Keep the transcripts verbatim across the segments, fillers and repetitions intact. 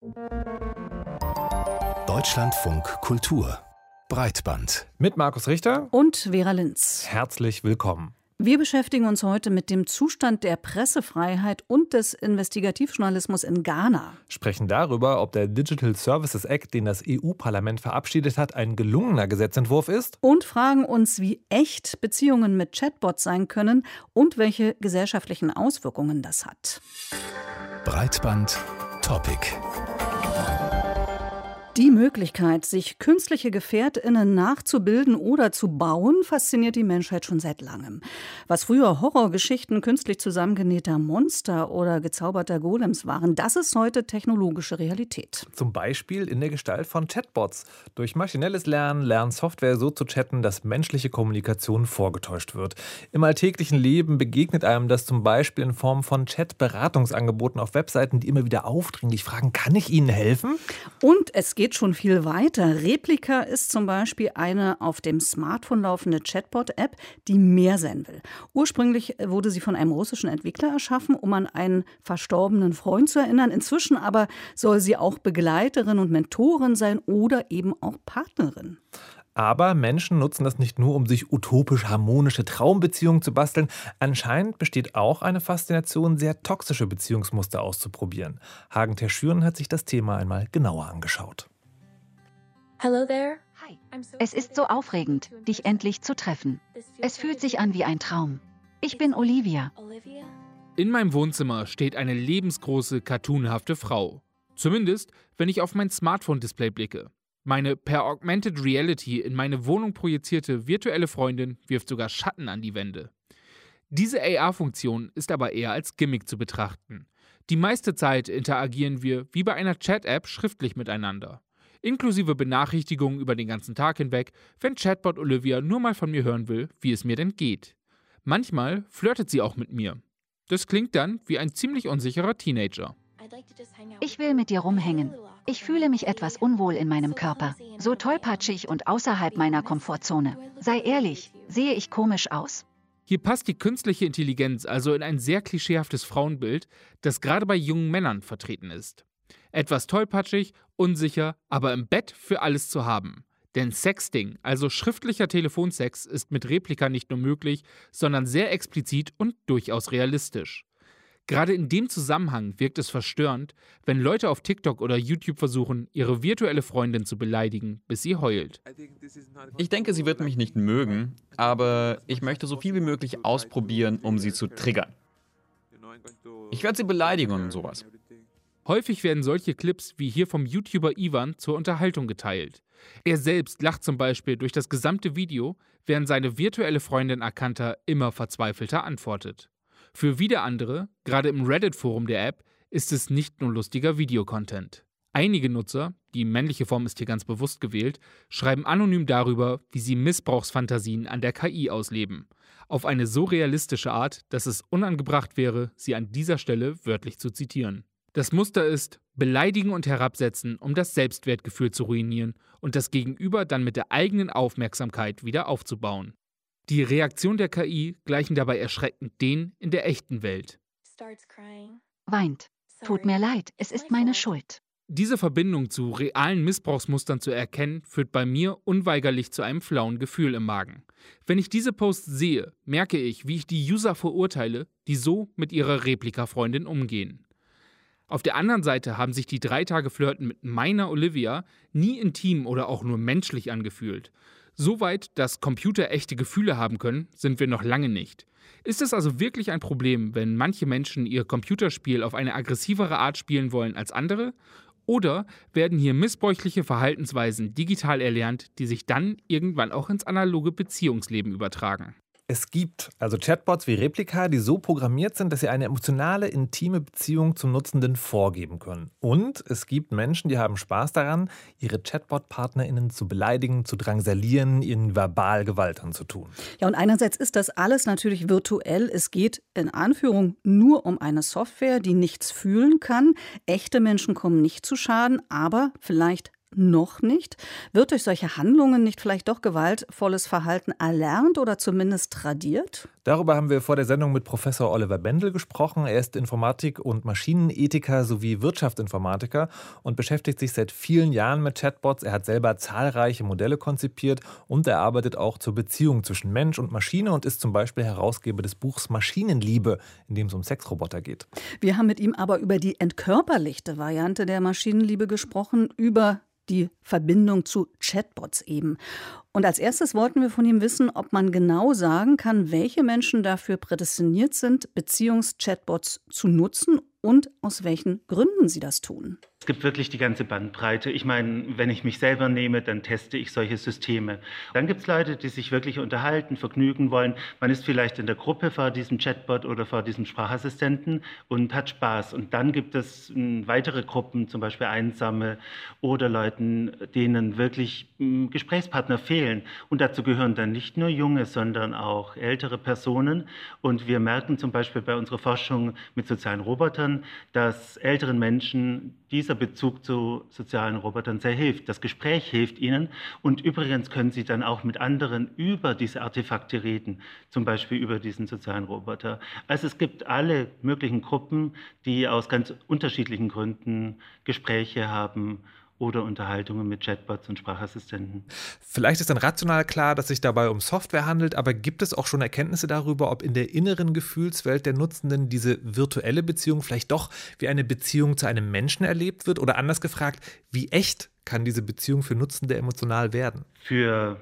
Deutschlandfunk Kultur Breitband Mit Markus Richter und Vera Linz. Herzlich willkommen. Wir beschäftigen uns heute mit dem Zustand der Pressefreiheit und des Investigativjournalismus in Ghana. Sprechen darüber, ob der Digital Services Act, den das E U-Parlament verabschiedet hat, ein gelungener Gesetzentwurf ist. Und fragen uns, wie echt Beziehungen mit Chatbots sein können und welche gesellschaftlichen Auswirkungen das hat. Breitband Topic. Die Möglichkeit, sich künstliche GefährtInnen nachzubilden oder zu bauen, fasziniert die Menschheit schon seit langem. Was früher Horrorgeschichten künstlich zusammengenähter Monster oder gezauberter Golems waren, das ist heute technologische Realität. Zum Beispiel in der Gestalt von Chatbots. Durch maschinelles Lernen lernt Software so zu chatten, dass menschliche Kommunikation vorgetäuscht wird. Im alltäglichen Leben begegnet einem das zum Beispiel in Form von Chat-Beratungsangeboten auf Webseiten, die immer wieder aufdringlich fragen, kann ich Ihnen helfen? Und es geht schon viel weiter. Replika ist zum Beispiel eine auf dem Smartphone laufende Chatbot-App, die mehr sein will. Ursprünglich wurde sie von einem russischen Entwickler erschaffen, um an einen verstorbenen Freund zu erinnern. Inzwischen aber soll sie auch Begleiterin und Mentorin sein oder eben auch Partnerin. Aber Menschen nutzen das nicht nur, um sich utopisch harmonische Traumbeziehungen zu basteln. Anscheinend besteht auch eine Faszination, sehr toxische Beziehungsmuster auszuprobieren. Hagen Terschüren hat sich das Thema einmal genauer angeschaut. Hello there. Es ist so aufregend, dich endlich zu treffen. Es fühlt sich an wie ein Traum. Ich bin Olivia. In meinem Wohnzimmer steht eine lebensgroße, cartoonhafte Frau. Zumindest, wenn ich auf mein Smartphone-Display blicke. Meine per Augmented Reality in meine Wohnung projizierte virtuelle Freundin wirft sogar Schatten an die Wände. Diese A R-Funktion ist aber eher als Gimmick zu betrachten. Die meiste Zeit interagieren wir wie bei einer Chat-App schriftlich miteinander. Inklusive Benachrichtigungen über den ganzen Tag hinweg, wenn Chatbot Olivia nur mal von mir hören will, wie es mir denn geht. Manchmal flirtet sie auch mit mir. Das klingt dann wie ein ziemlich unsicherer Teenager. Ich will mit dir rumhängen. Ich fühle mich etwas unwohl in meinem Körper. So tollpatschig und außerhalb meiner Komfortzone. Sei ehrlich, sehe ich komisch aus? Hier passt die künstliche Intelligenz also in ein sehr klischeehaftes Frauenbild, das gerade bei jungen Männern vertreten ist. Etwas tollpatschig, unsicher, aber im Bett für alles zu haben. Denn Sexting, also schriftlicher Telefonsex, ist mit Replika nicht nur möglich, sondern sehr explizit und durchaus realistisch. Gerade in dem Zusammenhang wirkt es verstörend, wenn Leute auf TikTok oder YouTube versuchen, ihre virtuelle Freundin zu beleidigen, bis sie heult. Ich denke, sie wird mich nicht mögen, aber ich möchte so viel wie möglich ausprobieren, um sie zu triggern. Ich werde sie beleidigen und sowas. Häufig werden solche Clips wie hier vom YouTuber Ivan zur Unterhaltung geteilt. Er selbst lacht zum Beispiel durch das gesamte Video, während seine virtuelle Freundin Akanta immer verzweifelter antwortet. Für wieder andere, gerade im Reddit-Forum der App, ist es nicht nur lustiger Videocontent. Einige Nutzer, die männliche Form ist hier ganz bewusst gewählt, schreiben anonym darüber, wie sie Missbrauchsfantasien an der K I ausleben. Auf eine so realistische Art, dass es unangebracht wäre, sie an dieser Stelle wörtlich zu zitieren. Das Muster ist, beleidigen und herabsetzen, um das Selbstwertgefühl zu ruinieren und das Gegenüber dann mit der eigenen Aufmerksamkeit wieder aufzubauen. Die Reaktionen der K I gleichen dabei erschreckend denen in der echten Welt. Weint. Tut mir leid, es ist meine Schuld. Diese Verbindung zu realen Missbrauchsmustern zu erkennen, führt bei mir unweigerlich zu einem flauen Gefühl im Magen. Wenn ich diese Posts sehe, merke ich, wie ich die User verurteile, die so mit ihrer Replika-Freundin umgehen. Auf der anderen Seite haben sich die drei Tage Flirten mit meiner Olivia nie intim oder auch nur menschlich angefühlt. Soweit, dass Computer echte Gefühle haben können, sind wir noch lange nicht. Ist es also wirklich ein Problem, wenn manche Menschen ihr Computerspiel auf eine aggressivere Art spielen wollen als andere? Oder werden hier missbräuchliche Verhaltensweisen digital erlernt, die sich dann irgendwann auch ins analoge Beziehungsleben übertragen? Es gibt also Chatbots wie Replika, die so programmiert sind, dass sie eine emotionale, intime Beziehung zum Nutzenden vorgeben können. Und es gibt Menschen, die haben Spaß daran, ihre Chatbot-PartnerInnen zu beleidigen, zu drangsalieren, ihnen verbal Gewalt anzutun. Ja, und einerseits ist das alles natürlich virtuell. Es geht in Anführung nur um eine Software, die nichts fühlen kann. Echte Menschen kommen nicht zu Schaden, aber vielleicht noch nicht. Wird durch solche Handlungen nicht vielleicht doch gewaltvolles Verhalten erlernt oder zumindest tradiert? Darüber haben wir vor der Sendung mit Professor Oliver Bendel gesprochen. Er ist Informatik- und Maschinenethiker sowie Wirtschaftsinformatiker und beschäftigt sich seit vielen Jahren mit Chatbots. Er hat selber zahlreiche Modelle konzipiert und er arbeitet auch zur Beziehung zwischen Mensch und Maschine und ist zum Beispiel Herausgeber des Buchs Maschinenliebe, in dem es um Sexroboter geht. Wir haben mit ihm aber über die entkörperlichte Variante der Maschinenliebe gesprochen, über die Verbindung zu Chatbots eben. Und als erstes wollten wir von ihm wissen, ob man genau sagen kann, welche Menschen dafür prädestiniert sind, Beziehungs-Chatbots zu nutzen und aus welchen Gründen sie das tun. Es gibt wirklich die ganze Bandbreite. Ich meine, wenn ich mich selber nehme, dann teste ich solche Systeme. Dann gibt es Leute, die sich wirklich unterhalten, vergnügen wollen. Man ist vielleicht in der Gruppe vor diesem Chatbot oder vor diesem Sprachassistenten und hat Spaß. Und dann gibt es m, weitere Gruppen, zum Beispiel Einsame oder Leuten, denen wirklich m, Gesprächspartner fehlen. Und dazu gehören dann nicht nur junge, sondern auch ältere Personen. Und wir merken zum Beispiel bei unserer Forschung mit sozialen Robotern, dass älteren Menschen dieser Bezug zu sozialen Robotern sehr hilft. Das Gespräch hilft ihnen und übrigens können sie dann auch mit anderen über diese Artefakte reden, zum Beispiel über diesen sozialen Roboter. Also es gibt alle möglichen Gruppen, die aus ganz unterschiedlichen Gründen Gespräche haben oder Unterhaltungen mit Chatbots und Sprachassistenten. Vielleicht ist dann rational klar, dass es sich dabei um Software handelt, aber gibt es auch schon Erkenntnisse darüber, ob in der inneren Gefühlswelt der Nutzenden diese virtuelle Beziehung vielleicht doch wie eine Beziehung zu einem Menschen erlebt wird? Oder anders gefragt, wie echt kann diese Beziehung für Nutzende emotional werden? Für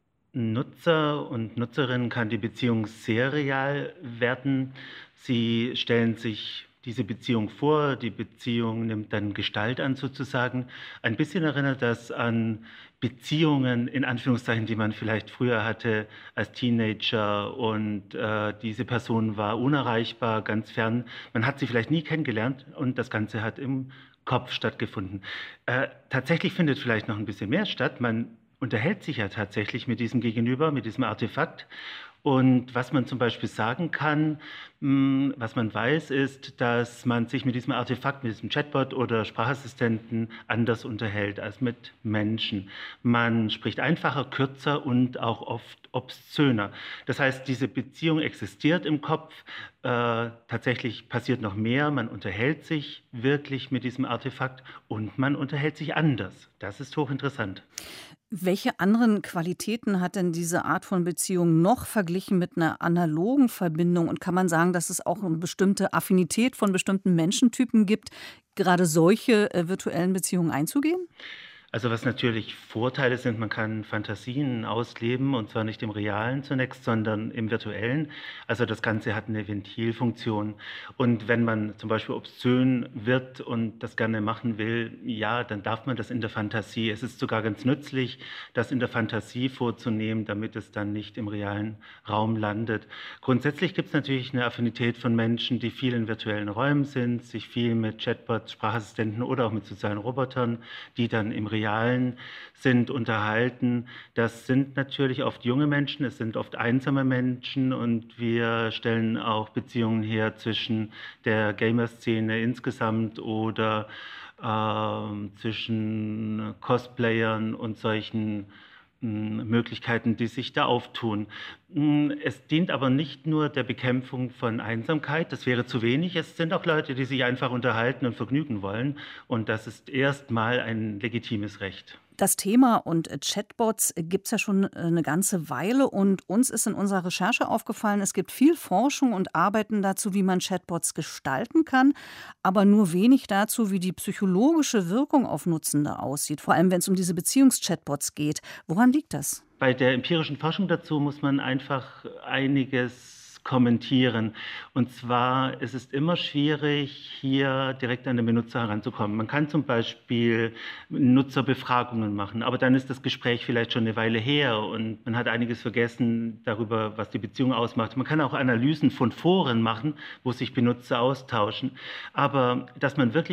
Nutzer und Nutzerinnen kann die Beziehung sehr real werden. Sie stellen sich diese Beziehung vor, die Beziehung nimmt dann Gestalt an sozusagen. Ein bisschen erinnert das an Beziehungen, in Anführungszeichen, die man vielleicht früher hatte als Teenager und äh, diese Person war unerreichbar, ganz fern. Man hat sie vielleicht nie kennengelernt und das Ganze hat im Kopf stattgefunden. Äh, tatsächlich findet vielleicht noch ein bisschen mehr statt. Man unterhält sich ja tatsächlich mit diesem Gegenüber, mit diesem Artefakt. Und was man zum Beispiel sagen kann, was man weiß, ist, dass man sich mit diesem Artefakt, mit diesem Chatbot oder Sprachassistenten anders unterhält als mit Menschen. Man spricht einfacher, kürzer und auch oft obszöner. Das heißt, diese Beziehung existiert im Kopf. Äh, tatsächlich passiert noch mehr. Man unterhält sich wirklich mit diesem Artefakt und man unterhält sich anders. Das ist hochinteressant. Welche anderen Qualitäten hat denn diese Art von Beziehung noch verglichen mit einer analogen Verbindung? Und kann man sagen, dass es auch eine bestimmte Affinität von bestimmten Menschentypen gibt, gerade solche äh, virtuellen Beziehungen einzugehen? Also was natürlich Vorteile sind, man kann Fantasien ausleben und zwar nicht im Realen zunächst, sondern im Virtuellen. Also das Ganze hat eine Ventilfunktion. Und wenn man zum Beispiel obszön wird und das gerne machen will, ja, dann darf man das in der Fantasie. Es ist sogar ganz nützlich, das in der Fantasie vorzunehmen, damit es dann nicht im realen Raum landet. Grundsätzlich gibt es natürlich eine Affinität von Menschen, die viel in virtuellen Räumen sind, sich viel mit Chatbots, Sprachassistenten oder auch mit sozialen Robotern, die dann im realen sind, unterhalten. Das sind natürlich oft junge Menschen, es sind oft einsame Menschen und wir stellen auch Beziehungen her zwischen der Gamer-Szene insgesamt oder äh, zwischen Cosplayern und solchen Möglichkeiten, die sich da auftun. Es dient aber nicht nur der Bekämpfung von Einsamkeit, das wäre zu wenig. Es sind auch Leute, die sich einfach unterhalten und vergnügen wollen. Und das ist erstmal ein legitimes Recht. Das Thema und Chatbots gibt es ja schon eine ganze Weile und uns ist in unserer Recherche aufgefallen, es gibt viel Forschung und Arbeiten dazu, wie man Chatbots gestalten kann, aber nur wenig dazu, wie die psychologische Wirkung auf Nutzende aussieht, vor allem wenn es um diese Beziehungs-Chatbots geht. Woran liegt das? Bei der empirischen Forschung dazu muss man einfach einiges kommentieren. Und zwar ist es immer schwierig, hier direkt an den Benutzer heranzukommen. Man kann zum Beispiel Nutzerbefragungen machen, aber dann ist das Gespräch vielleicht schon eine Weile her und man hat einiges vergessen darüber, was die Beziehung ausmacht. Man kann auch Analysen von Foren machen, wo sich Benutzer austauschen. Aber dass man wirklich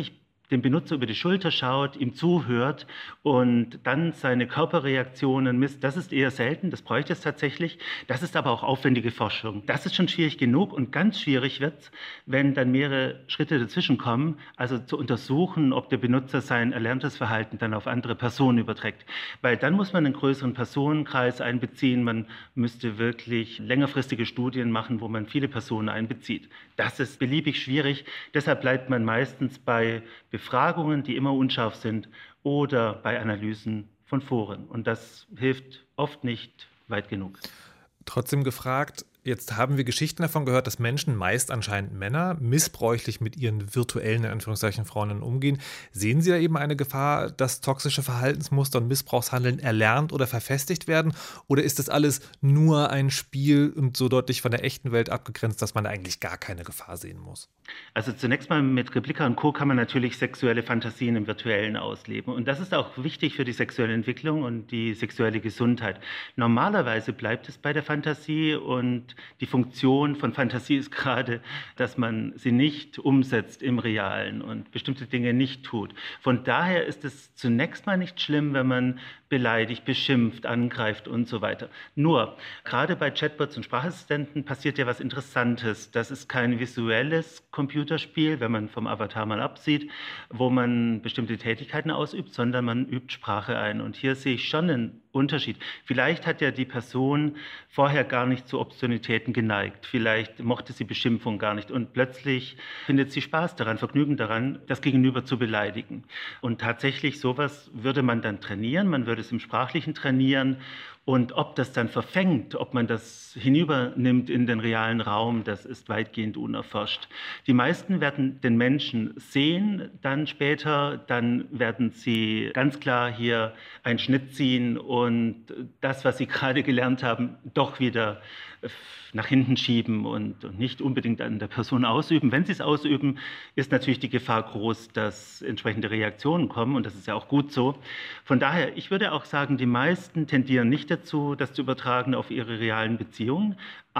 dem Benutzer über die Schulter schaut, ihm zuhört und dann seine Körperreaktionen misst. Das ist eher selten, das bräuchte es tatsächlich. Das ist aber auch aufwendige Forschung. Das ist schon schwierig genug und ganz schwierig wird es, wenn dann mehrere Schritte dazwischen kommen, also zu untersuchen, ob der Benutzer sein erlerntes Verhalten dann auf andere Personen überträgt. Weil dann muss man einen größeren Personenkreis einbeziehen, man müsste wirklich längerfristige Studien machen, wo man viele Personen einbezieht. Das ist beliebig schwierig, deshalb bleibt man meistens bei Befragungen, die immer unscharf sind, oder bei Analysen von Foren. Und das hilft oft nicht weit genug. Trotzdem gefragt, jetzt haben wir Geschichten davon gehört, dass Menschen, meist anscheinend Männer, missbräuchlich mit ihren virtuellen, in Anführungszeichen, Freundinnen umgehen. Sehen Sie da eben eine Gefahr, dass toxische Verhaltensmuster und Missbrauchshandeln erlernt oder verfestigt werden? Oder ist das alles nur ein Spiel und so deutlich von der echten Welt abgegrenzt, dass man da eigentlich gar keine Gefahr sehen muss? Also zunächst mal mit Replika und Co. kann man natürlich sexuelle Fantasien im Virtuellen ausleben. Und das ist auch wichtig für die sexuelle Entwicklung und die sexuelle Gesundheit. Normalerweise bleibt es bei der Fantasie und die Funktion von Fantasie ist gerade, dass man sie nicht umsetzt im Realen und bestimmte Dinge nicht tut. Von daher ist es zunächst mal nicht schlimm, wenn man beleidigt, beschimpft, angreift und so weiter. Nur, gerade bei Chatbots und Sprachassistenten passiert ja was Interessantes. Das ist kein visuelles Computerspiel, wenn man vom Avatar mal absieht, wo man bestimmte Tätigkeiten ausübt, sondern man übt Sprache ein. Und hier sehe ich schon einen Unterschied. Vielleicht hat ja die Person vorher gar nicht zu Obszönitäten geneigt. Vielleicht mochte sie Beschimpfung gar nicht. Und plötzlich findet sie Spaß daran, Vergnügen daran, das Gegenüber zu beleidigen. Und tatsächlich sowas würde man dann trainieren. Man würde es im Sprachlichen trainieren. Und ob das dann verfängt, ob man das hinübernimmt in den realen Raum, das ist weitgehend unerforscht. Die meisten werden den Menschen sehen, dann später, dann werden sie ganz klar hier einen Schnitt ziehen und das, was sie gerade gelernt haben, doch wieder nach hinten schieben und nicht unbedingt an der Person ausüben. Wenn sie es ausüben, ist natürlich die Gefahr groß, dass entsprechende Reaktionen kommen und das ist ja auch gut so. Von daher, ich würde auch sagen, die meisten tendieren nicht dazu, das zu übertragen auf ihre realen Beziehungen,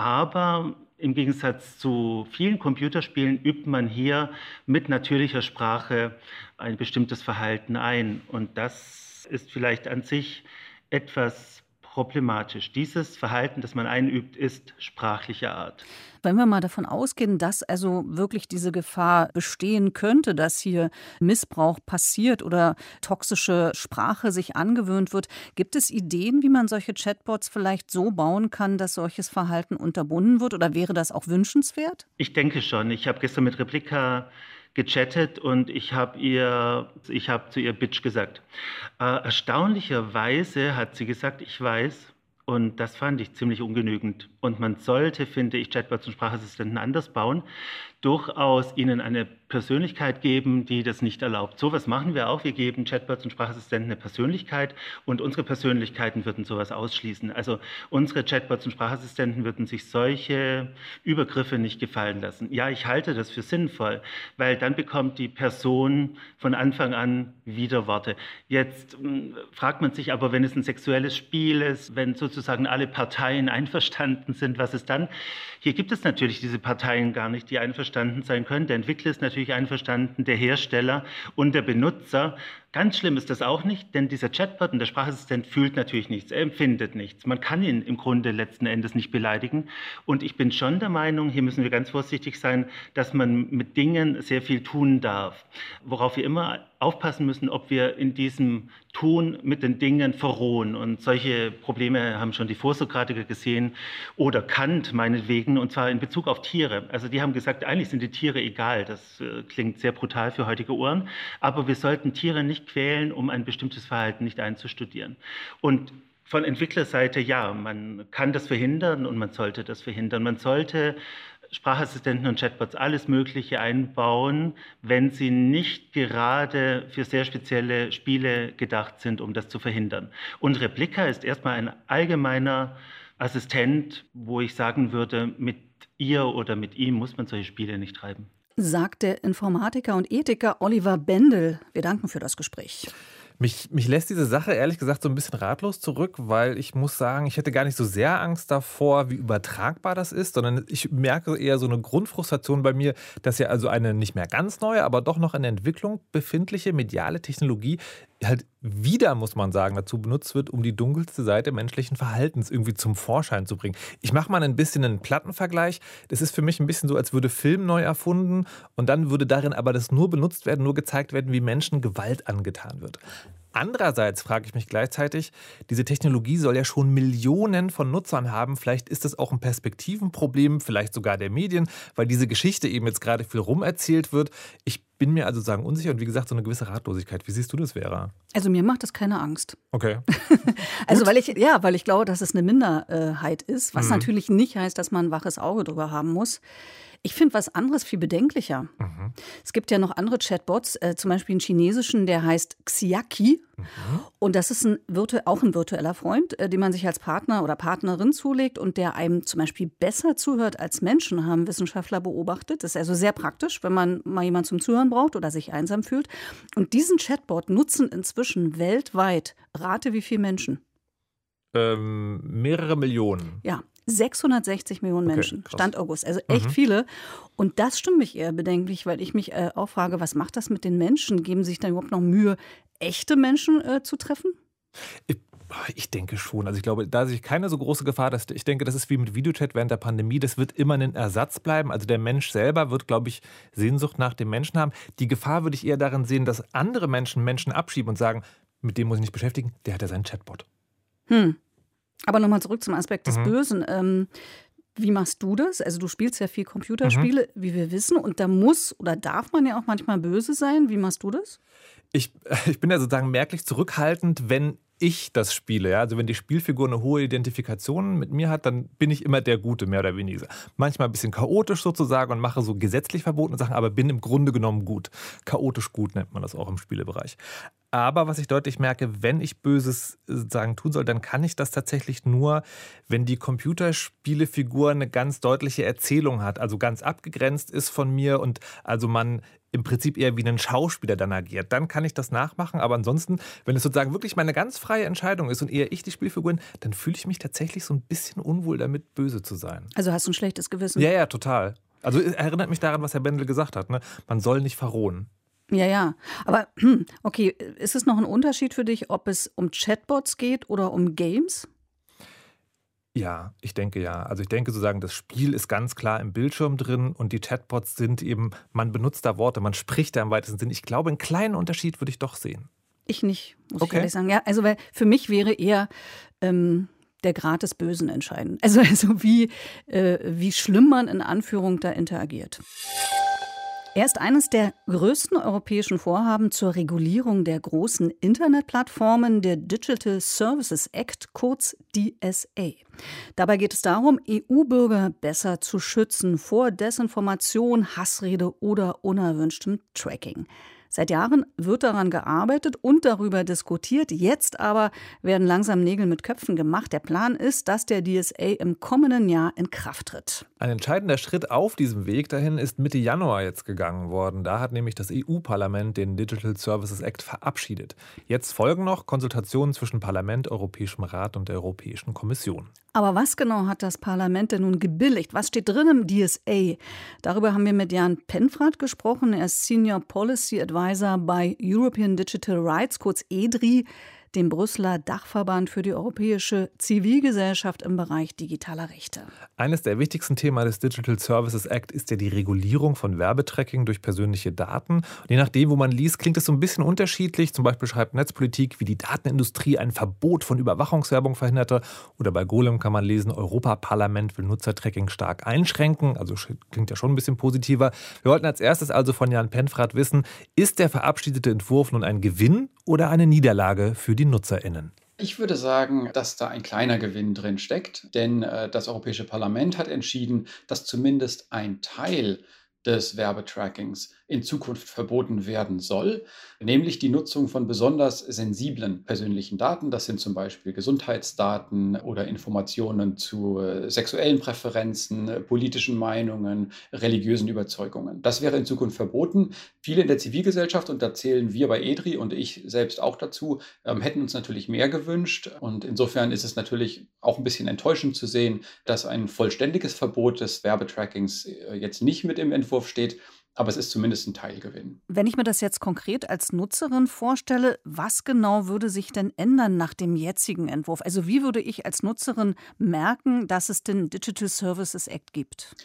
aber im Gegensatz zu vielen Computerspielen übt man hier mit natürlicher Sprache ein bestimmtes Verhalten ein und das ist vielleicht an sich etwas problematisch. Dieses Verhalten, das man einübt, ist sprachlicher Art. Wenn wir mal davon ausgehen, dass also wirklich diese Gefahr bestehen könnte, dass hier Missbrauch passiert oder toxische Sprache sich angewöhnt wird, gibt es Ideen, wie man solche Chatbots vielleicht so bauen kann, dass solches Verhalten unterbunden wird? Oder wäre das auch wünschenswert? Ich denke schon. Ich habe gestern mit Replika gechattet und ich habe ihr, ich habe zu ihr Bitch gesagt. Äh, erstaunlicherweise hat sie gesagt, ich weiß, und das fand ich ziemlich ungenügend. Und man sollte, finde ich, Chatbots und Sprachassistenten anders bauen, durchaus ihnen eine Persönlichkeit geben, die das nicht erlaubt. So was machen wir auch. Wir geben Chatbots und Sprachassistenten eine Persönlichkeit und unsere Persönlichkeiten würden sowas ausschließen. Also unsere Chatbots und Sprachassistenten würden sich solche Übergriffe nicht gefallen lassen. Ja, ich halte das für sinnvoll, weil dann bekommt die Person von Anfang an Widerworte. Jetzt mh, fragt man sich aber, wenn es ein sexuelles Spiel ist, wenn sozusagen alle Parteien einverstanden sind, was ist dann? Hier gibt es natürlich diese Parteien gar nicht, die einverstanden sein können. Der Entwickler ist natürlich einverstanden, der Hersteller und der Benutzer. Ganz schlimm ist das auch nicht, denn dieser Chatbot und der Sprachassistent fühlt natürlich nichts, er empfindet nichts. Man kann ihn im Grunde letzten Endes nicht beleidigen. Und ich bin schon der Meinung, hier müssen wir ganz vorsichtig sein, dass man mit Dingen sehr viel tun darf. Worauf wir immer aufpassen müssen, ob wir in diesem Tun mit den Dingen verrohen. Und solche Probleme haben schon die Vorsokratiker gesehen oder Kant meinetwegen, und zwar in Bezug auf Tiere. Also die haben gesagt, eigentlich sind die Tiere egal. Das äh, klingt sehr brutal für heutige Ohren. Aber wir sollten Tiere nicht quälen, um ein bestimmtes Verhalten nicht einzustudieren. Und von Entwicklerseite, ja, man kann das verhindern und man sollte das verhindern. Man sollte Sprachassistenten und Chatbots alles Mögliche einbauen, wenn sie nicht gerade für sehr spezielle Spiele gedacht sind, um das zu verhindern. Und Replika ist erstmal ein allgemeiner Assistent, wo ich sagen würde, mit ihr oder mit ihm muss man solche Spiele nicht treiben. Sagt der Informatiker und Ethiker Oliver Bendel. Wir danken für das Gespräch. Mich, mich lässt diese Sache ehrlich gesagt so ein bisschen ratlos zurück, weil ich muss sagen, ich hätte gar nicht so sehr Angst davor, wie übertragbar das ist, sondern ich merke eher so eine Grundfrustration bei mir, dass ja also eine nicht mehr ganz neue, aber doch noch in der Entwicklung befindliche mediale Technologie halt wieder, muss man sagen, dazu benutzt wird, um die dunkelste Seite menschlichen Verhaltens irgendwie zum Vorschein zu bringen. Ich mache mal ein bisschen einen Plattenvergleich. Das ist für mich ein bisschen so, als würde Film neu erfunden und dann würde darin aber das nur benutzt werden, nur gezeigt werden, wie Menschen Gewalt angetan wird. Andererseits frage ich mich gleichzeitig, diese Technologie soll ja schon Millionen von Nutzern haben. Vielleicht ist das auch ein Perspektivenproblem, vielleicht sogar der Medien, weil diese Geschichte eben jetzt gerade viel rumerzählt wird. Ich bin mir also sagen unsicher und wie gesagt so eine gewisse Ratlosigkeit. Wie siehst du das, Vera? Also mir macht das keine Angst. Okay. Also weil ich, ja, weil ich glaube, dass es eine Minderheit ist, was Mhm. natürlich nicht heißt, dass man ein waches Auge drüber haben muss. Ich finde was anderes viel bedenklicher. Mhm. Es gibt ja noch andere Chatbots, äh, zum Beispiel einen chinesischen, der heißt Xiaki. Mhm. Und das ist ein virtu- auch ein virtueller Freund, äh, den man sich als Partner oder Partnerin zulegt und der einem zum Beispiel besser zuhört als Menschen, haben Wissenschaftler beobachtet. Das ist also sehr praktisch, wenn man mal jemanden zum Zuhören braucht oder sich einsam fühlt. Und diesen Chatbot nutzen inzwischen weltweit, rate wie viele Menschen? Ähm, mehrere Millionen. Ja, sechshundertsechzig Millionen Okay, Menschen, krass. Stand August, also echt Mhm. viele. Und das stimmt mich eher bedenklich, weil ich mich äh, auch frage, was macht das mit den Menschen? Geben sich da überhaupt noch Mühe, echte Menschen äh, zu treffen? Ich, ich denke schon. Also ich glaube, da sehe ich keine so große Gefahr. Dass, ich denke, das ist wie mit Videochat während der Pandemie. Das wird immer ein Ersatz bleiben. Also der Mensch selber wird, glaube ich, Sehnsucht nach dem Menschen haben. Die Gefahr würde ich eher darin sehen, dass andere Menschen Menschen abschieben und sagen, mit dem muss ich nicht beschäftigen, der hat ja seinen Chatbot. Hm. Aber nochmal zurück zum Aspekt des Mhm. Bösen. Ähm, wie machst du das? Also du spielst ja viel Computerspiele, wie wir wissen. Und da muss oder darf man ja auch manchmal böse sein. Wie machst du das? Ich, ich bin ja sozusagen merklich zurückhaltend, wenn ich das spiele. Ja? Also wenn die Spielfigur eine hohe Identifikation mit mir hat, dann bin ich immer der Gute, mehr oder weniger. Manchmal ein bisschen chaotisch sozusagen und mache so gesetzlich verbotene Sachen, aber bin im Grunde genommen gut. Chaotisch gut nennt man das auch im Spielebereich. Aber was ich deutlich merke, wenn ich Böses sagen tun soll, dann kann ich das tatsächlich nur, wenn die Computerspielefigur eine ganz deutliche Erzählung hat, also ganz abgegrenzt ist von mir und also man im Prinzip eher wie ein Schauspieler dann agiert. Dann kann ich das nachmachen, aber ansonsten, wenn es sozusagen wirklich meine ganz freie Entscheidung ist und eher ich die Spielfiguren, dann fühle ich mich tatsächlich so ein bisschen unwohl damit, böse zu sein. Also hast du ein schlechtes Gewissen? Ja, ja, total. Also es erinnert mich daran, was Herr Bendel gesagt hat, ne? Man soll nicht verrohen. Ja, ja. Aber hm, okay, ist es noch ein Unterschied für dich, ob es um Chatbots geht oder um Games? Ja, ich denke ja. Also ich denke sozusagen, das Spiel ist ganz klar im Bildschirm drin und die Chatbots sind eben, man benutzt da Worte, man spricht da im weitesten Sinn. Ich glaube, einen kleinen Unterschied würde ich doch sehen. Ich nicht, muss Okay. ich ehrlich sagen. Ja, also weil für mich wäre eher ähm, der Grad des Bösen entscheidend. Also, also wie, äh, wie schlimm man in Anführung da interagiert. Er ist eines der größten europäischen Vorhaben zur Regulierung der großen Internetplattformen, der Digital Services Act, kurz D S A. Dabei geht es darum, E U-Bürger besser zu schützen vor Desinformation, Hassrede oder unerwünschtem Tracking. Seit Jahren wird daran gearbeitet und darüber diskutiert. Jetzt aber werden langsam Nägel mit Köpfen gemacht. Der Plan ist, dass der D S A im kommenden Jahr in Kraft tritt. Ein entscheidender Schritt auf diesem Weg dahin ist Mitte Januar jetzt gegangen worden. Da hat nämlich das E U-Parlament den Digital Services Act verabschiedet. Jetzt folgen noch Konsultationen zwischen Parlament, Europäischem Rat und der Europäischen Kommission. Aber was genau hat das Parlament denn nun gebilligt? Was steht drin im D S A? Darüber haben wir mit Jan Penfrath gesprochen. Er ist Senior Policy Advisor bei European Digital Rights, kurz E D R I, dem Brüsseler Dachverband für die europäische Zivilgesellschaft im Bereich digitaler Rechte. Eines der wichtigsten Themen des Digital Services Act ist ja die Regulierung von Werbetracking durch persönliche Daten. Und je nachdem, wo man liest, klingt es so ein bisschen unterschiedlich. Zum Beispiel schreibt Netzpolitik, wie die Datenindustrie ein Verbot von Überwachungswerbung verhinderte. Oder bei Golem kann man lesen, Europaparlament will Nutzertracking stark einschränken. Also klingt ja schon ein bisschen positiver. Wir wollten als erstes also von Jan Penfrath wissen, ist der verabschiedete Entwurf nun ein Gewinn oder eine Niederlage für die NutzerInnen? Ich würde sagen, dass da ein kleiner Gewinn drin steckt, denn äh, das Europäische Parlament hat entschieden, dass zumindest ein Teil des Werbetrackings in Zukunft verboten werden soll, nämlich die Nutzung von besonders sensiblen persönlichen Daten. Das sind zum Beispiel Gesundheitsdaten oder Informationen zu äh, sexuellen Präferenzen, äh, politischen Meinungen, religiösen Überzeugungen. Das wäre in Zukunft verboten. Viele in der Zivilgesellschaft, und da zählen wir bei E D R I und ich selbst auch dazu, ähm, hätten uns natürlich mehr gewünscht. Und insofern ist es natürlich auch ein bisschen enttäuschend zu sehen, dass ein vollständiges Verbot des Werbetrackings äh, jetzt nicht mit im Entwurf steht. Aber es ist zumindest ein Teilgewinn. Wenn ich mir das jetzt konkret als Nutzerin vorstelle, was genau würde sich denn ändern nach dem jetzigen Entwurf? Also wie würde ich als Nutzerin merken, dass es den Digital Services Act gibt?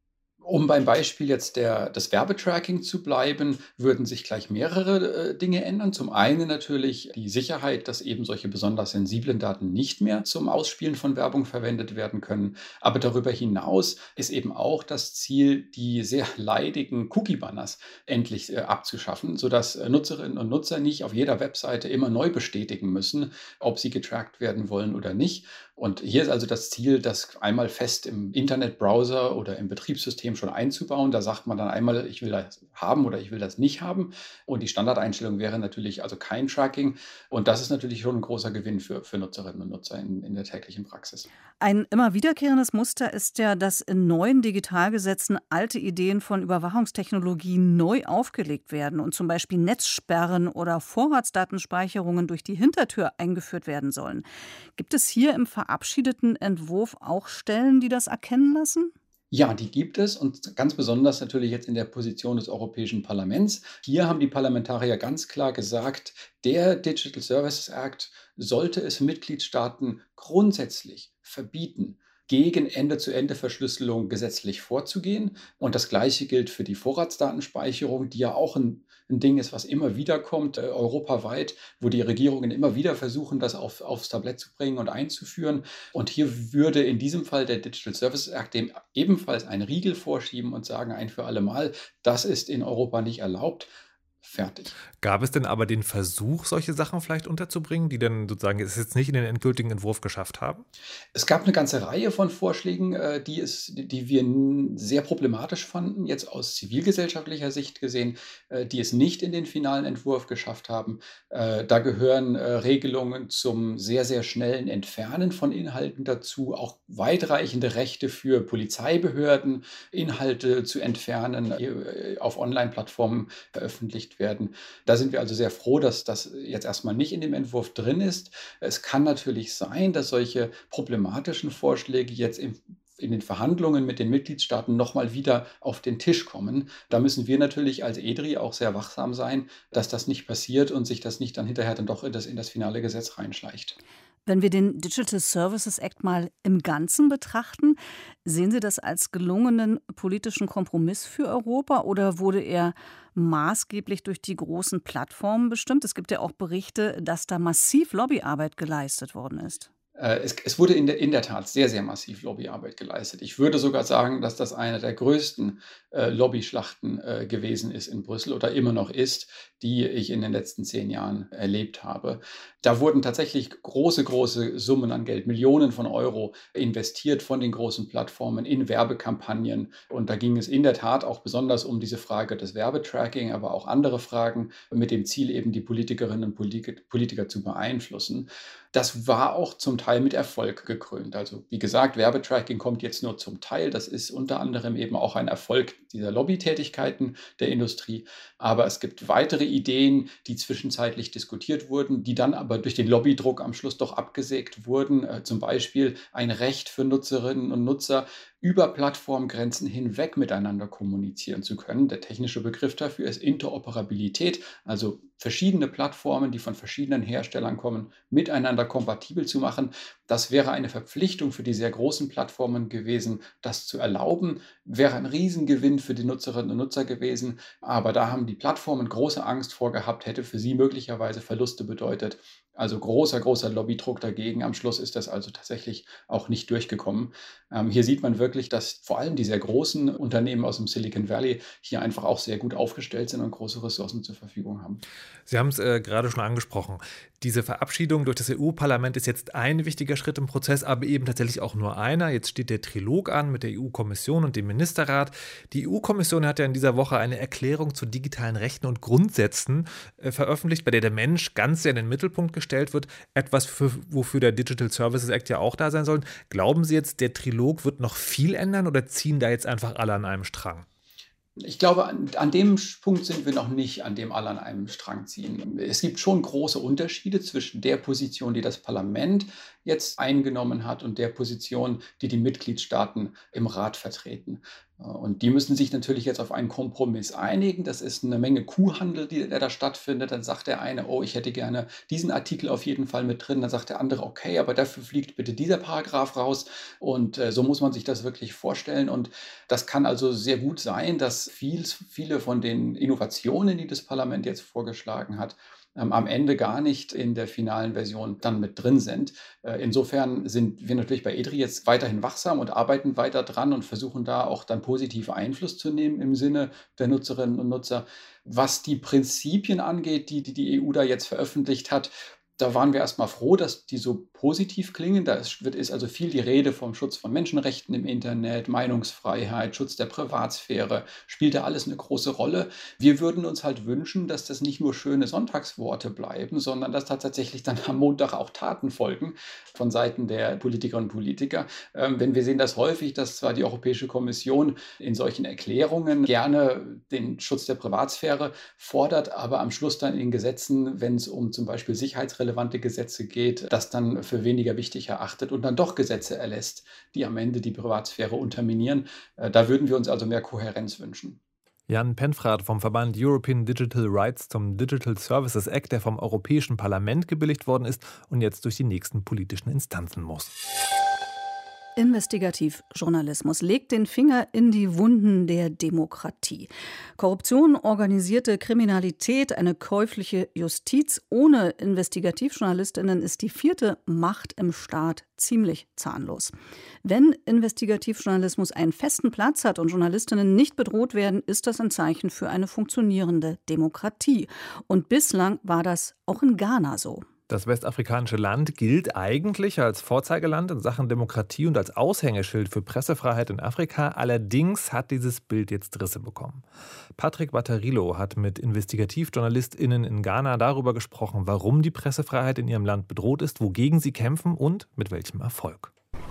Um beim Beispiel jetzt der, des Werbetracking zu bleiben, würden sich gleich mehrere äh, Dinge ändern. Zum einen natürlich die Sicherheit, dass eben solche besonders sensiblen Daten nicht mehr zum Ausspielen von Werbung verwendet werden können. Aber darüber hinaus ist eben auch das Ziel, die sehr leidigen Cookie-Banners endlich äh, abzuschaffen, sodass äh, Nutzerinnen und Nutzer nicht auf jeder Webseite immer neu bestätigen müssen, ob sie getrackt werden wollen oder nicht. Und hier ist also das Ziel, das einmal fest im Internetbrowser oder im Betriebssystem schon einzubauen. Da sagt man dann einmal, ich will das haben oder ich will das nicht haben. Und die Standardeinstellung wäre natürlich also kein Tracking. Und das ist natürlich schon ein großer Gewinn für, für Nutzerinnen und Nutzer in, in der täglichen Praxis. Ein immer wiederkehrendes Muster ist ja, dass in neuen Digitalgesetzen alte Ideen von Überwachungstechnologie neu aufgelegt werden und zum Beispiel Netzsperren oder Vorratsdatenspeicherungen durch die Hintertür eingeführt werden sollen. Gibt es hier im verabschiedeten Entwurf auch Stellen, die das erkennen lassen? Ja, die gibt es und ganz besonders natürlich jetzt in der Position des Europäischen Parlaments. Hier haben die Parlamentarier ganz klar gesagt, der Digital Services Act sollte es Mitgliedstaaten grundsätzlich verbieten, gegen Ende-zu-Ende-Verschlüsselung gesetzlich vorzugehen. Und das Gleiche gilt für die Vorratsdatenspeicherung, die ja auch ein, ein Ding ist, was immer wieder kommt, äh, europaweit, wo die Regierungen immer wieder versuchen, das auf, aufs Tablett zu bringen und einzuführen. Und hier würde in diesem Fall der Digital Services Act dem ebenfalls einen Riegel vorschieben und sagen ein für alle Mal, das ist in Europa nicht erlaubt. Fertig. Gab es denn aber den Versuch, solche Sachen vielleicht unterzubringen, die dann sozusagen es jetzt nicht in den endgültigen Entwurf geschafft haben? Es gab eine ganze Reihe von Vorschlägen, äh, die, es, die wir n- sehr problematisch fanden, jetzt aus zivilgesellschaftlicher Sicht gesehen, äh, die es nicht in den finalen Entwurf geschafft haben. Äh, Da gehören äh, Regelungen zum sehr, sehr schnellen Entfernen von Inhalten dazu, auch weitreichende Rechte für Polizeibehörden, Inhalte zu entfernen, die äh, auf Online-Plattformen veröffentlicht werden. Da sind wir also sehr froh, dass das jetzt erstmal nicht in dem Entwurf drin ist. Es kann natürlich sein, dass solche problematischen Vorschläge jetzt im in den Verhandlungen mit den Mitgliedstaaten nochmal wieder auf den Tisch kommen. Da müssen wir natürlich als E D R I auch sehr wachsam sein, dass das nicht passiert und sich das nicht dann hinterher dann doch in das, in das finale Gesetz reinschleicht. Wenn wir den Digital Services Act mal im Ganzen betrachten, sehen Sie das als gelungenen politischen Kompromiss für Europa oder wurde er maßgeblich durch die großen Plattformen bestimmt? Es gibt ja auch Berichte, dass da massiv Lobbyarbeit geleistet worden ist. Äh, Es, es wurde in der, in der Tat sehr, sehr massiv Lobbyarbeit geleistet. Ich würde sogar sagen, dass das eine der größten äh, Lobbyschlachten äh, gewesen ist in Brüssel oder immer noch ist, die ich in den letzten zehn Jahren erlebt habe. Da wurden tatsächlich große, große Summen an Geld, Millionen von Euro investiert von den großen Plattformen in Werbekampagnen. Und da ging es in der Tat auch besonders um diese Frage des Werbetracking, aber auch andere Fragen mit dem Ziel, eben die Politikerinnen und Polit- Politiker zu beeinflussen. Das war auch zum Teil mit Erfolg gekrönt. Also wie gesagt, Werbetracking kommt jetzt nur zum Teil. Das ist unter anderem eben auch ein Erfolg dieser Lobbytätigkeiten der Industrie. Aber es gibt weitere Ideen, die zwischenzeitlich diskutiert wurden, die dann aber durch den Lobbydruck am Schluss doch abgesägt wurden. Äh, zum Beispiel ein Recht für Nutzerinnen und Nutzer, über Plattformgrenzen hinweg miteinander kommunizieren zu können. Der technische Begriff dafür ist Interoperabilität, also verschiedene Plattformen, die von verschiedenen Herstellern kommen, miteinander kompatibel zu machen. Das wäre eine Verpflichtung für die sehr großen Plattformen gewesen, das zu erlauben. Wäre ein Riesengewinn für die Nutzerinnen und Nutzer gewesen. Aber da haben die Plattformen große Angst vor gehabt, hätte für sie möglicherweise Verluste bedeutet. Also großer, großer Lobbydruck dagegen. Am Schluss ist das also tatsächlich auch nicht durchgekommen. Ähm, hier sieht man wirklich, dass vor allem die sehr großen Unternehmen aus dem Silicon Valley hier einfach auch sehr gut aufgestellt sind und große Ressourcen zur Verfügung haben. Sie haben es äh, gerade schon angesprochen. Diese Verabschiedung durch das E U-Parlament ist jetzt ein wichtiger Schritt im Prozess, aber eben tatsächlich auch nur einer. Jetzt steht der Trilog an mit der E U-Kommission und dem Ministerrat. Die E U-Kommission hat ja in dieser Woche eine Erklärung zu digitalen Rechten und Grundsätzen äh, veröffentlicht, bei der der Mensch ganz sehr in den Mittelpunkt gestellt wird. Etwas, für, wofür der Digital Services Act ja auch da sein soll. Glauben Sie jetzt, der Trilog wird noch viel ändern oder ziehen da jetzt einfach alle an einem Strang? Ich glaube, an, an dem Punkt sind wir noch nicht, an dem alle an einem Strang ziehen. Es gibt schon große Unterschiede zwischen der Position, die das Parlament jetzt eingenommen hat und der Position, die die Mitgliedstaaten im Rat vertreten. Und die müssen sich natürlich jetzt auf einen Kompromiss einigen. Das ist eine Menge Kuhhandel, die, der da stattfindet. Dann sagt der eine, oh, ich hätte gerne diesen Artikel auf jeden Fall mit drin. Dann sagt der andere, okay, aber dafür fliegt bitte dieser Paragraph raus. Und äh, so muss man sich das wirklich vorstellen. Und das kann also sehr gut sein, dass viel, viele von den Innovationen, die das Parlament jetzt vorgeschlagen hat, am Ende gar nicht in der finalen Version dann mit drin sind. Insofern sind wir natürlich bei E D R I jetzt weiterhin wachsam und arbeiten weiter dran und versuchen da auch dann positiv Einfluss zu nehmen im Sinne der Nutzerinnen und Nutzer. Was die Prinzipien angeht, die die, die E U da jetzt veröffentlicht hat, da waren wir erstmal froh, dass die so positiv klingen. Da ist, ist also viel die Rede vom Schutz von Menschenrechten im Internet, Meinungsfreiheit, Schutz der Privatsphäre, spielt da alles eine große Rolle. Wir würden uns halt wünschen, dass das nicht nur schöne Sonntagsworte bleiben, sondern dass da tatsächlich dann am Montag auch Taten folgen von Seiten der Politikerinnen und Politiker. Ähm, wenn wir sehen das häufig, dass zwar die Europäische Kommission in solchen Erklärungen gerne den Schutz der Privatsphäre fordert, aber am Schluss dann in Gesetzen, wenn es um zum Beispiel Sicherheitsrelevante Gesetze geht, das dann für weniger wichtig erachtet und dann doch Gesetze erlässt, die am Ende die Privatsphäre unterminieren. Da würden wir uns also mehr Kohärenz wünschen. Jan Penfrath vom Verband European Digital Rights zum Digital Services Act, der vom Europäischen Parlament gebilligt worden ist und jetzt durch die nächsten politischen Instanzen muss. Investigativjournalismus legt den Finger in die Wunden der Demokratie. Korruption, organisierte Kriminalität, eine käufliche Justiz. Ohne Investigativjournalistinnen ist die vierte Macht im Staat ziemlich zahnlos. Wenn Investigativjournalismus einen festen Platz hat und Journalistinnen nicht bedroht werden, ist das ein Zeichen für eine funktionierende Demokratie. Und bislang war das auch in Ghana so. Das westafrikanische Land gilt eigentlich als Vorzeigeland in Sachen Demokratie und als Aushängeschild für Pressefreiheit in Afrika. Allerdings hat dieses Bild jetzt Risse bekommen. Patrick Batterillo hat mit InvestigativjournalistInnen in Ghana darüber gesprochen, warum die Pressefreiheit in ihrem Land bedroht ist, wogegen sie kämpfen und mit welchem Erfolg.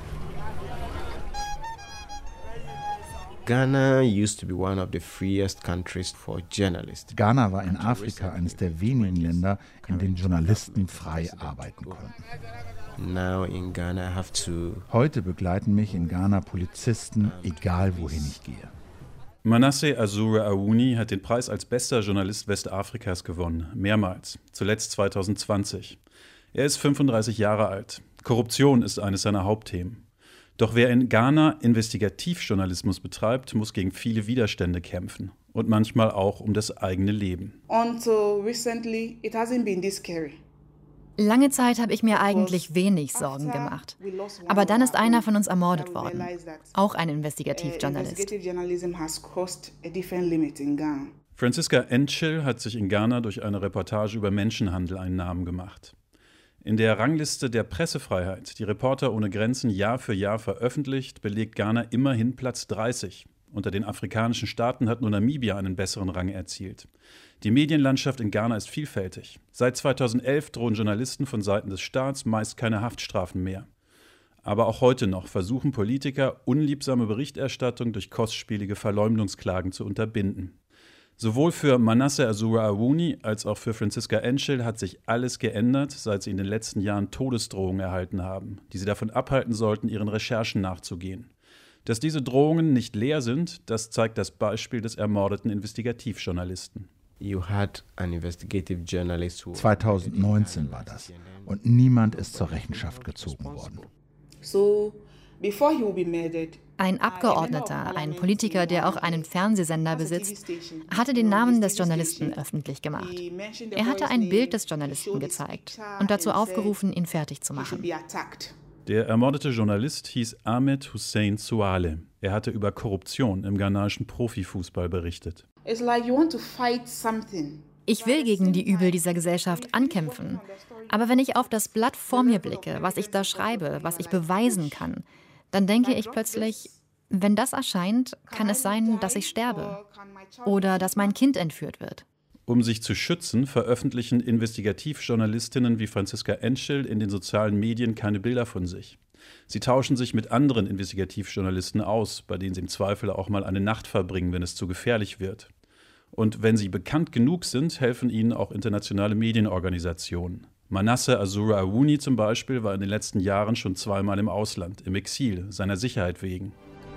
Ghana used to be one of the freest countries for journalists. Ghana war in Afrika eines der wenigen Länder, in denen Journalisten frei arbeiten konnten. Now in Ghana I have to Heute begleiten mich in Ghana Polizisten, egal wohin ich gehe. Manasseh Azure Awuni hat den Preis als bester Journalist Westafrikas gewonnen, mehrmals, zuletzt zwanzig zwanzig. Er ist fünfunddreißig Jahre alt. Korruption ist eines seiner Hauptthemen. Doch wer in Ghana Investigativjournalismus betreibt, muss gegen viele Widerstände kämpfen und manchmal auch um das eigene Leben. Until recently, it hasn't been this scary. Lange Zeit habe ich mir eigentlich wenig Sorgen gemacht. Aber dann ist einer von uns ermordet worden. Auch ein Investigativjournalist. Franziska Enchil hat sich in Ghana durch eine Reportage über Menschenhandel einen Namen gemacht. In der Rangliste der Pressefreiheit, die Reporter ohne Grenzen Jahr für Jahr veröffentlicht, belegt Ghana immerhin Platz dreißig. Unter den afrikanischen Staaten hat nur Namibia einen besseren Rang erzielt. Die Medienlandschaft in Ghana ist vielfältig. Seit zweitausendelf drohen Journalisten von Seiten des Staats meist keine Haftstrafen mehr. Aber auch heute noch versuchen Politiker, unliebsame Berichterstattung durch kostspielige Verleumdungsklagen zu unterbinden. Sowohl für Manasseh Azure Awuni als auch für Franziska Enchil hat sich alles geändert, seit sie in den letzten Jahren Todesdrohungen erhalten haben, die sie davon abhalten sollten, ihren Recherchen nachzugehen. Dass diese Drohungen nicht leer sind, das zeigt das Beispiel des ermordeten Investigativjournalisten. zweitausendneunzehn war das und niemand ist zur Rechenschaft gezogen worden. So Ein Abgeordneter, ein Politiker, der auch einen Fernsehsender besitzt, hatte den Namen des Journalisten öffentlich gemacht. Er hatte ein Bild des Journalisten gezeigt und dazu aufgerufen, ihn fertig zu machen. Der ermordete Journalist hieß Ahmed Hussein Suale. Er hatte über Korruption im ghanaischen Profifußball berichtet. Ich will gegen die Übel dieser Gesellschaft ankämpfen. Aber wenn ich auf das Blatt vor mir blicke, was ich da schreibe, was ich beweisen kann, dann denke ich plötzlich, wenn das erscheint, kann es sein, dass ich sterbe oder dass mein Kind entführt wird. Um sich zu schützen, veröffentlichen Investigativjournalistinnen wie Franziska Enschel in den sozialen Medien keine Bilder von sich. Sie tauschen sich mit anderen Investigativjournalisten aus, bei denen sie im Zweifel auch mal eine Nacht verbringen, wenn es zu gefährlich wird. Und wenn sie bekannt genug sind, helfen ihnen auch internationale Medienorganisationen. Manasseh Asura Awuni zum Beispiel war in den letzten Jahren schon zweimal im Ausland, im Exil, seiner Sicherheit wegen.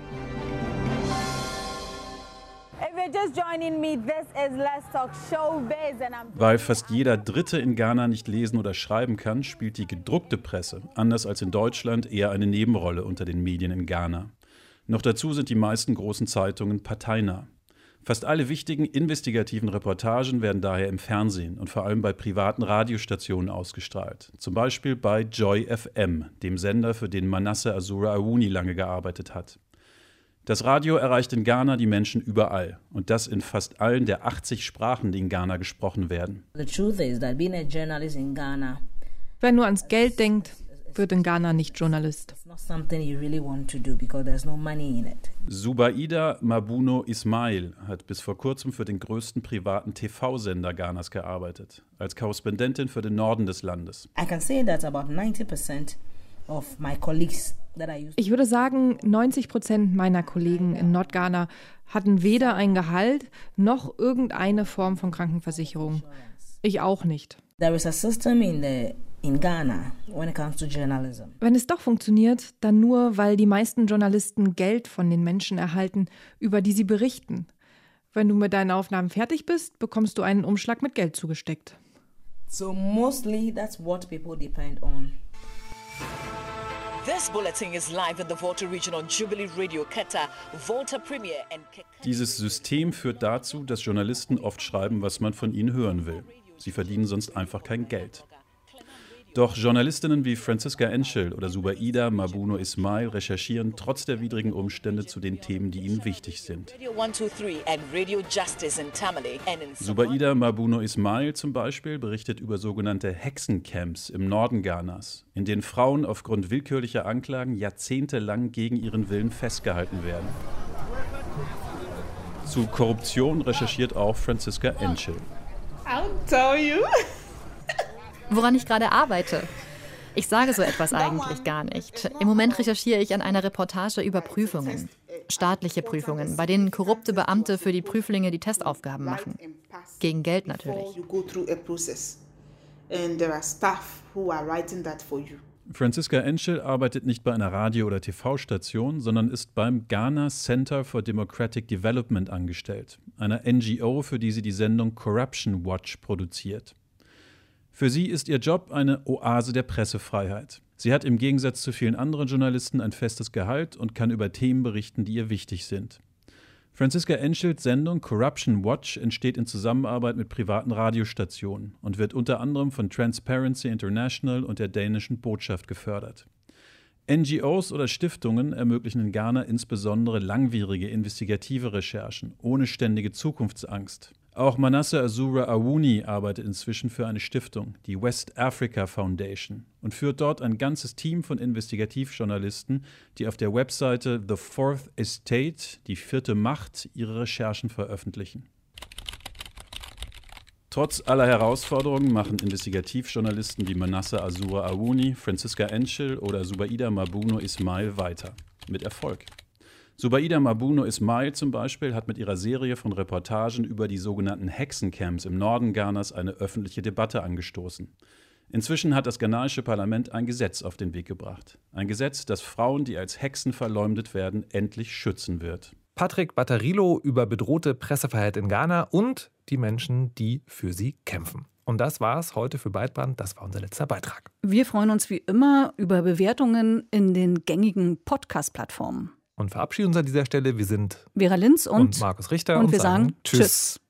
Weil fast jeder Dritte in Ghana nicht lesen oder schreiben kann, spielt die gedruckte Presse, anders als in Deutschland, eher eine Nebenrolle unter den Medien in Ghana. Noch dazu sind die meisten großen Zeitungen parteinah. Fast alle wichtigen investigativen Reportagen werden daher im Fernsehen und vor allem bei privaten Radiostationen ausgestrahlt. Zum Beispiel bei Joy F M, dem Sender, für den Manasseh Asura Awuni lange gearbeitet hat. Das Radio erreicht in Ghana die Menschen überall und das in fast allen der achtzig Sprachen, die in Ghana gesprochen werden. Wer nur ans Geld denkt, wird in Ghana nicht Journalist. Zubaida Mabuno Ismail hat bis vor kurzem für den größten privaten T V-Sender Ghanas gearbeitet, als Korrespondentin für den Norden des Landes. Ich würde sagen, neunzig Prozent meiner Kollegen in Nordghana hatten weder ein Gehalt noch irgendeine Form von Krankenversicherung. Ich auch nicht. There is a system in the in Ghana when it comes to journalism. Wenn es doch funktioniert, dann nur, weil die meisten Journalisten Geld von den Menschen erhalten, über die sie berichten. Wenn du mit deinen Aufnahmen fertig bist, bekommst du einen Umschlag mit Geld zugesteckt. So mostly that's what people depend on. This bulletin is live in the Volta region on Jubilee Radio Qatar, Volta Premier and Dieses System führt dazu, dass Journalisten oft schreiben, was man von ihnen hören will. Sie verdienen sonst einfach kein Geld. Doch Journalistinnen wie Franziska Enschel oder Zubaida Mabuno Ismail recherchieren trotz der widrigen Umstände zu den Themen, die ihnen wichtig sind. Zubaida Mabuno Ismail zum Beispiel berichtet über sogenannte Hexencamps im Norden Ghanas, in denen Frauen aufgrund willkürlicher Anklagen jahrzehntelang gegen ihren Willen festgehalten werden. Zu Korruption recherchiert auch Franziska Enschel. I'll tell you. Woran ich gerade arbeite. Ich sage so etwas eigentlich gar nicht. Im Moment recherchiere ich an einer Reportage über Prüfungen. Staatliche Prüfungen, bei denen korrupte Beamte für die Prüflinge die Testaufgaben machen. Gegen Geld natürlich. Franziska Enschel arbeitet nicht bei einer Radio- oder T V-Station, sondern ist beim Ghana Center for Democratic Development angestellt, einer N G O, für die sie die Sendung Corruption Watch produziert. Für sie ist ihr Job eine Oase der Pressefreiheit. Sie hat im Gegensatz zu vielen anderen Journalisten ein festes Gehalt und kann über Themen berichten, die ihr wichtig sind. Franziska Enschels Sendung Corruption Watch entsteht in Zusammenarbeit mit privaten Radiostationen und wird unter anderem von Transparency International und der dänischen Botschaft gefördert. N G Os oder Stiftungen ermöglichen in Ghana insbesondere langwierige investigative Recherchen ohne ständige Zukunftsangst. Auch Manasseh Asura Awuni arbeitet inzwischen für eine Stiftung, die West Africa Foundation, und führt dort ein ganzes Team von Investigativjournalisten, die auf der Webseite The Fourth Estate, die vierte Macht, ihre Recherchen veröffentlichen. Trotz aller Herausforderungen machen Investigativjournalisten wie Manasseh Asura Awuni, Franziska Enschel oder Zubaida Mabuno Ismail weiter. Mit Erfolg. Zubaida Mabuno Ismail zum Beispiel hat mit ihrer Serie von Reportagen über die sogenannten Hexencamps im Norden Ghanas eine öffentliche Debatte angestoßen. Inzwischen hat das ghanaische Parlament ein Gesetz auf den Weg gebracht. Ein Gesetz, das Frauen, die als Hexen verleumdet werden, endlich schützen wird. Patrick Batterillo über bedrohte Pressefreiheit in Ghana und die Menschen, die für sie kämpfen. Und das war's heute für Breitband. Das war unser letzter Beitrag. Wir freuen uns wie immer über Bewertungen in den gängigen Podcast-Plattformen. Und verabschieden uns an dieser Stelle. Wir sind Vera Linz und, und Markus Richter und, und wir sagen Tschüss. Tschüss.